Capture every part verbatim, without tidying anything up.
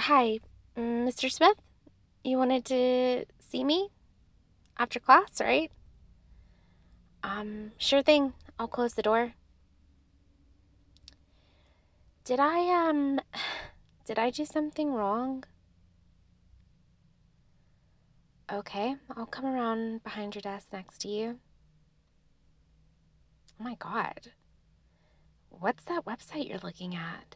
Hi, mm, Mister Smith? You wanted to see me after class, right? Um, sure thing. I'll close the door. Did I, um, did I do something wrong? Okay, I'll come around behind your desk next to you. Oh my God. What's that website you're looking at?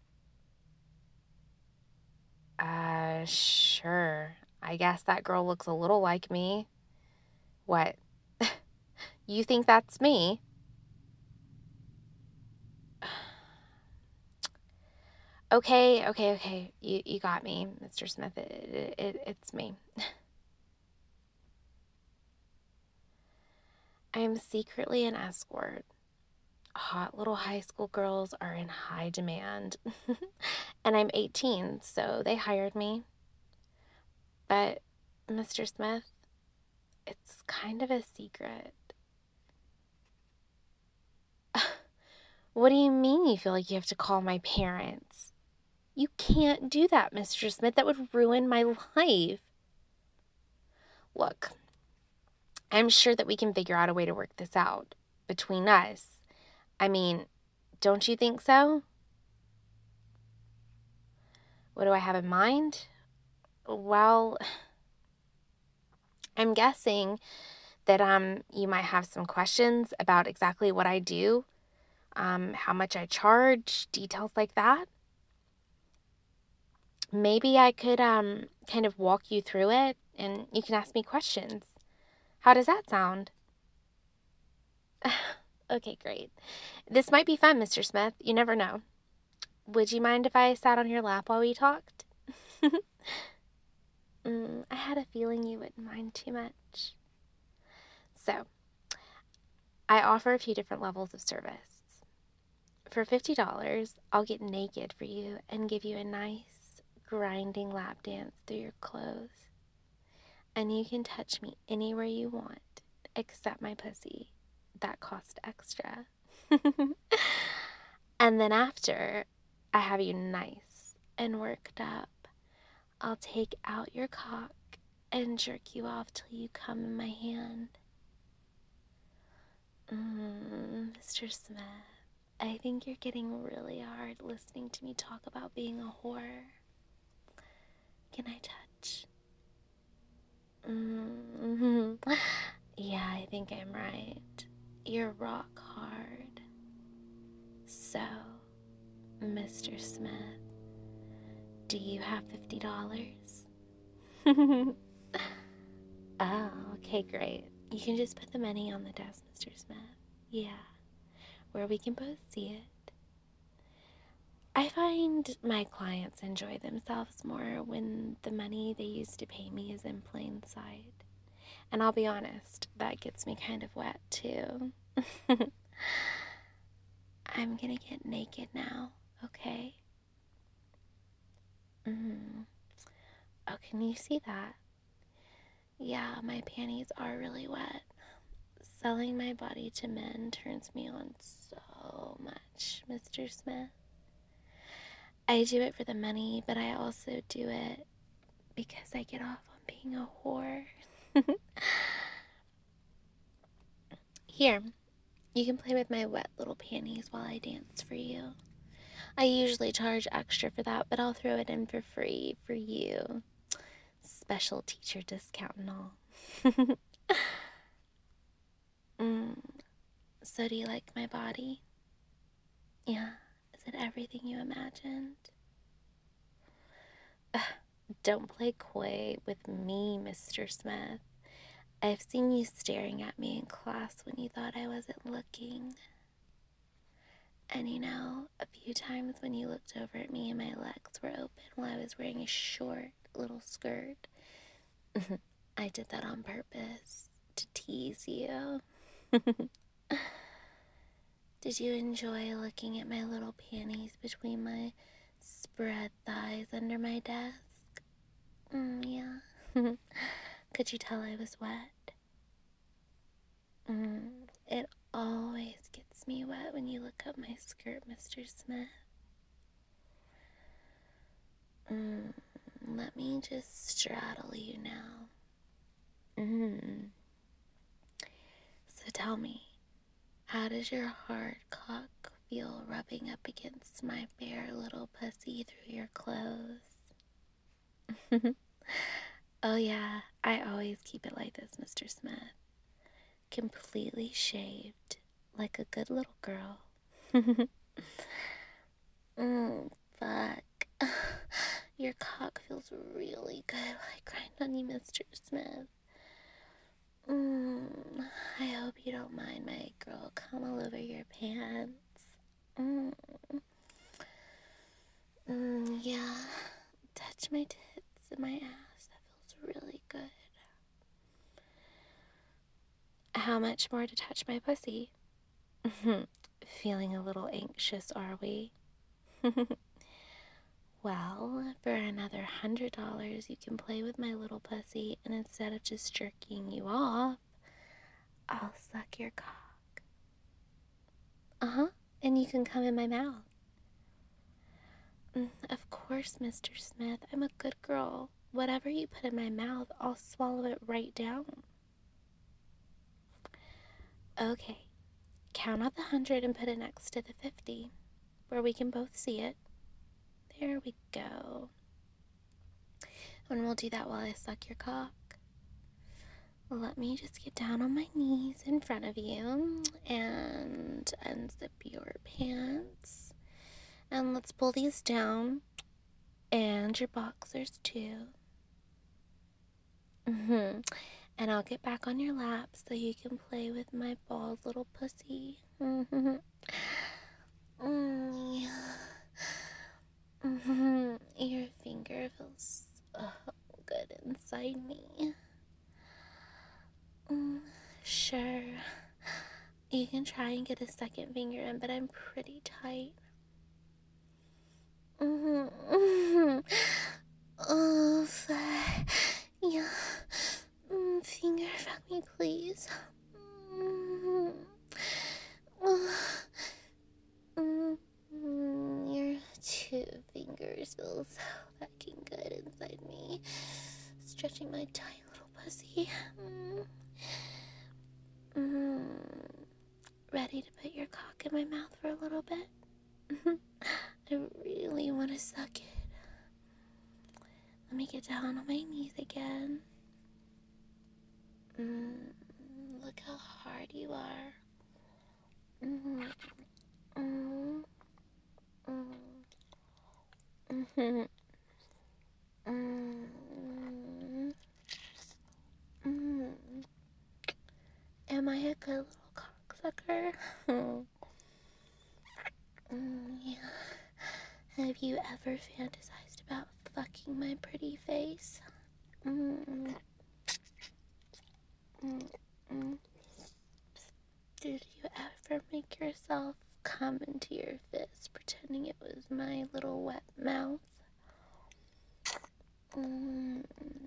Uh, sure. I guess that girl looks a little like me. What? You think that's me? Okay, okay, okay. You you got me, Mister Smith. It, it, it's me. I am secretly an escort. Hot little high school girls are in high demand. And I'm eighteen, so they hired me. But, Mister Smith, it's kind of a secret. What do you mean you feel like you have to call my parents? You can't do that, Mister Smith. That would ruin my life. Look, I'm sure that we can figure out a way to work this out between us. I mean, don't you think so? What do I have in mind? Well, I'm guessing that um you might have some questions about exactly what I do, um, how much I charge, details like that. Maybe I could um kind of walk you through it and you can ask me questions. How does that sound? Okay, great. This might be fun, Mister Smith. You never know. Would you mind if I sat on your lap while we talked? mm, I had a feeling you wouldn't mind too much. So, I offer a few different levels of service. For fifty dollars, I'll get naked for you and give you a nice, grinding lap dance through your clothes. And you can touch me anywhere you want, except my pussy. That cost extra. And then after I have you nice and worked up, I'll take out your cock and jerk you off till you come in my hand. Mm, Mister Smith, I think you're getting really hard listening to me talk about being a whore. Can I touch? Mm-hmm. Yeah, I think I'm right. You're rock hard. So, Mister Smith, do you have fifty dollars? Oh, okay, great. You can just put the money on the desk, Mister Smith. Yeah, where we can both see it. I find my clients enjoy themselves more when the money they use to pay me is in plain sight. And I'll be honest, that gets me kind of wet too. I'm gonna get naked now, okay? Mm. Oh, can you see that? Yeah, my panties are really wet. Selling my body to men turns me on so much, Mister Smith. I do it for the money, but I also do it because I get off on being a whore. Here, you can play with my wet little panties while I dance for you. I usually charge extra for that, but I'll throw it in for free for you. Special teacher discount and all. mm, so do you like my body? Yeah, is it everything you imagined? Ugh, don't play coy with me, Mister Smith. I've seen you staring at me in class when you thought I wasn't looking. And you know, a few times when you looked over at me and my legs were open while I was wearing a short little skirt, I did that on purpose to tease you. Did you enjoy looking at my little panties between my spread thighs under my desk? Mm, yeah. Could you tell I was wet? Mm, it always gets me wet when you look up my skirt, Mister Smith. Mm, Let me just straddle you now. Mm. So tell me, how does your hard cock feel rubbing up against my bare little pussy through your clothes? Oh yeah, I always keep it like this, Mister Smith. Completely shaved, like a good little girl. mm, fuck. Your cock feels really good while I grind on you, Mister Smith. Mm, I hope you don't mind my girl come all over your pants. Mm. Mm, yeah. Touch my tits and my ass. That feels really good. How much more to touch my pussy? Feeling a little anxious, are we? Well, for another hundred dollars, you can play with my little pussy, and instead of just jerking you off, I'll suck your cock. Uh-huh, and you can come in my mouth. Mm, of course, Mister Smith, I'm a good girl. Whatever you put in my mouth, I'll swallow it right down. Okay, count out the hundred and put it next to the fifty, where we can both see it. There we go. And we'll do that while I suck your cock. Let me just get down on my knees in front of you and unzip your pants. And let's pull these down. And your boxers too. Mm-hmm. And I'll get back on your lap so you can play with my bald little pussy. Mm-hmm. Mm, yeah. Mm-hmm. Your finger feels so good inside me. Mm, sure. You can try and get a second finger in, but I'm pretty tight. Mm-hmm. Mm-hmm. Oh, fuck. Yeah. Mm, finger, fuck me, please. Mm-hmm. Mm-hmm. Your two fingers feel so fucking good inside me. Stretching my tight little pussy. Mm. Mm. Ready to put your cock in my mouth for a little bit? I really want to suck it. Let me get down on my knees again. Mm, look how hard you are. Mm-hmm. Mm-hmm. Mm-hmm. Mm-hmm. Mm-hmm. Am I a good little cocksucker? mm, yeah. Have you ever fantasized about fucking my pretty face? Mm. Mm. Mm. Did you ever make yourself come into your fist pretending it was my little wet mouth? Mm.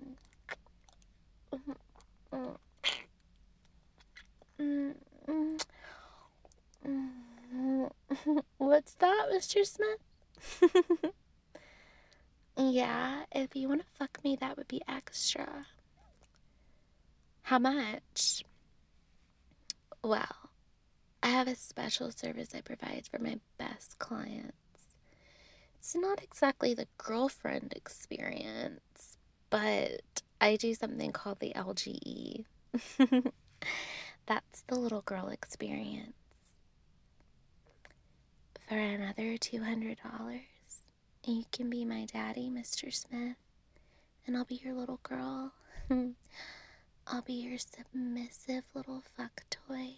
Mm. Mm. Mm. Mm. What's that, Mister Smith? Yeah, if you want to fuck me, that would be extra. How much? Well, I have a special service I provide for my best clients. It's not exactly the girlfriend experience, but I do something called the L G E. That's the little girl experience. For another two hundred dollars, you can be my daddy, Mister Smith, and I'll be your little girl. I'll be your submissive little fuck toy.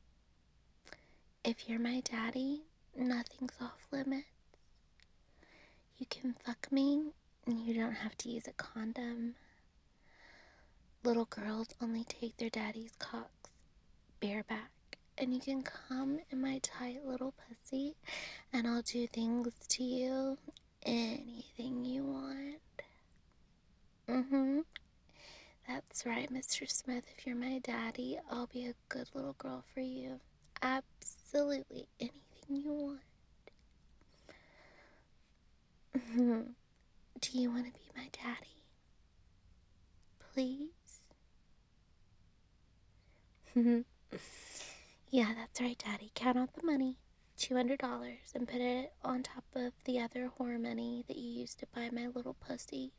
If you're my daddy, nothing's off limits. You can fuck me, and you don't have to use a condom. Little girls only take their daddy's cocks bareback, and you can come in my tight little pussy, and I'll do things to you, anything you want. Mm-hmm. That's right, Mister Smith. If you're my daddy, I'll be a good little girl for you. Absolutely anything you want. Mm-hmm. Do Do you want to be my daddy? Please? Yeah, that's right, Daddy. Count out the money, two hundred dollars, and put it on top of the other whore money that you used to buy my little pussy.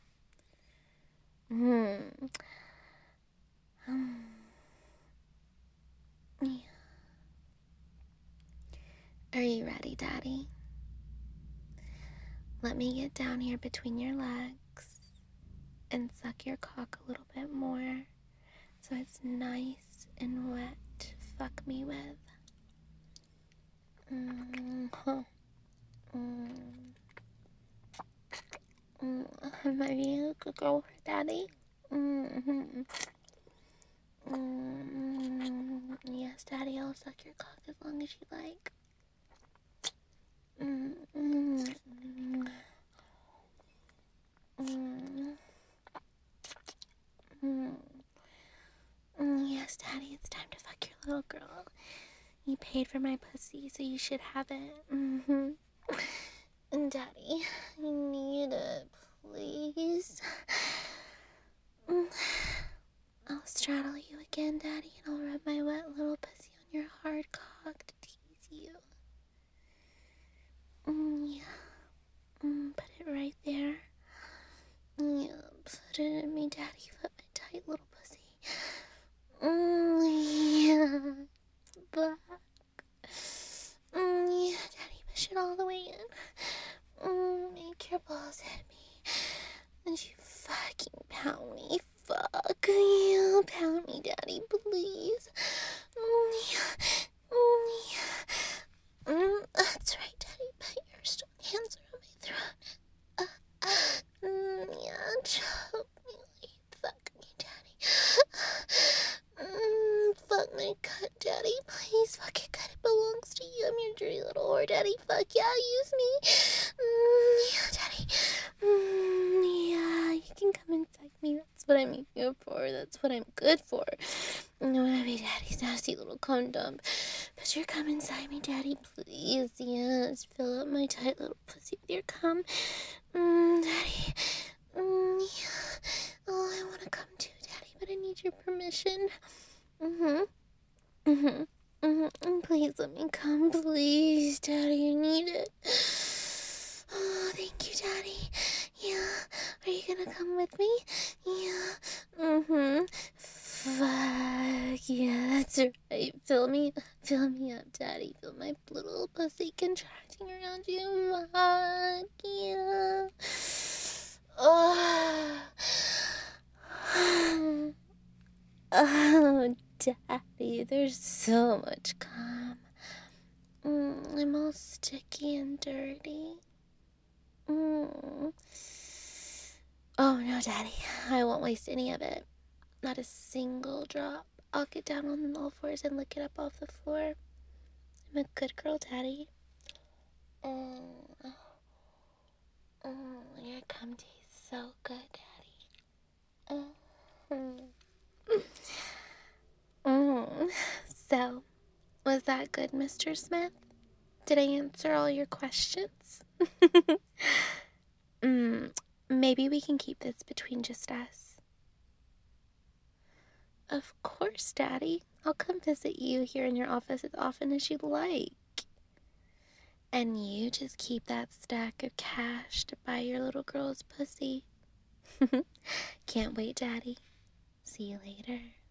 Hmm. Um. Yeah. Are you ready, Daddy? Let me get down here between your legs and suck your cock a little bit more so it's nice and wet to fuck me with. Mm-hmm. Mm. Mm. Am I being a good girl for Daddy? Mm-hmm. Mm. Yes, Daddy, I'll suck your cock as long as you like. Mm. Mm. Mm. Mm. Mm. Yes, Daddy, it's time to fuck your little girl. You paid for my pussy, so you should have it. Mm-hmm. And Daddy, I need it, please. Mm. I'll straddle you again, Daddy, and I'll rub my wet little pussy on your hard cock to tease you. Mm, yeah. Mm, put it right there. Yeah, put it in me, Daddy. Put my tight little pussy. Mm, yeah. Back. Mm, yeah, Daddy, push it all the way in. Mm, make your balls hit me. And you fucking pound me. Fuck. Yeah, pound me, Daddy, please. Mm, yeah. Mm, yeah. Mm, that's right, Daddy. Put your strong hands around my throat. Uh, mm, yeah, choke me while you fuck me, Daddy. Mm, fuck my cut, Daddy. Please fuck it good. It belongs to you. I'm your dirty little whore, Daddy. Fuck yeah, use me. Mm, yeah, Daddy. Mm, yeah, you can come and fuck me. That's what I'm here for. That's what I'm good for. I want to be Daddy's nasty little condom. Put your cum inside me, Daddy, please. Yes, fill up my tight little pussy with your cum. Mm, Daddy. Mm, yeah. Oh, I want to come too, Daddy, but I need your permission. Mm-hmm. Mm-hmm. Mm-hmm. Please let me come, please, Daddy. I need it. Oh, thank you, Daddy. Yeah. Are you gonna come with me? Yeah. Mm-hmm. Fuck. Yeah, that's right. Fill me, fill me up, Daddy. Feel my little pussy contracting around you. Fuck. Yeah. Oh. Oh, Daddy, there's so much cum. Mm, I'm all sticky and dirty. Mm. Oh, no, Daddy. I won't waste any of it. Not a single drop. I'll get down on all fours and lick it up off the floor. I'm a good girl, Daddy. Mm. Mm, your cum tastes so good, Daddy. Mm. Mm. So, was that good, Mister Smith? Did I answer all your questions? mm, maybe we can keep this between just us. Of course, Daddy. I'll come visit you here in your office as often as you'd like. And you just keep that stack of cash to buy your little girl's pussy. Can't wait, Daddy. See you later.